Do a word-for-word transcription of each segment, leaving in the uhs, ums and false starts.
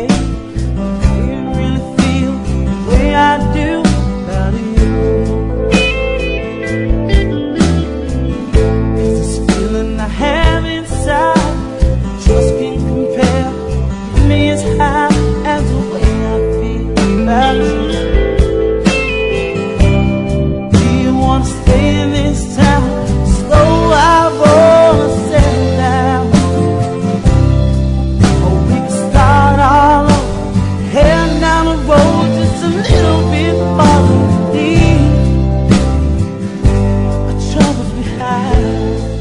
Do you really feel the way I do about you? 'Cause this feeling I have inside just can't compare with me as high as the way I feel about you. Do you wanna stay in this town? Slow, I wanna settle down. Or we can start all over, heading down the road just a little bit farther. Leave our troubles behind.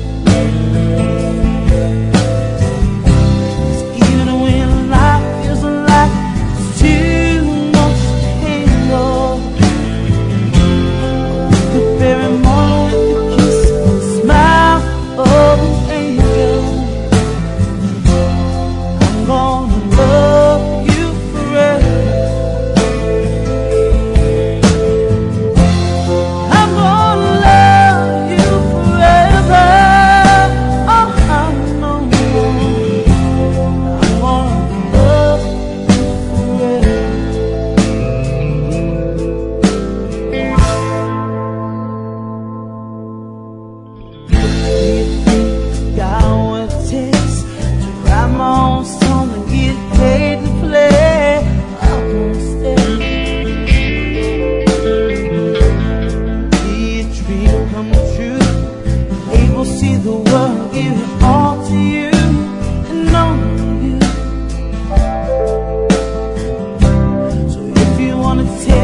See the world, give it all to you and only you. So if you wanna take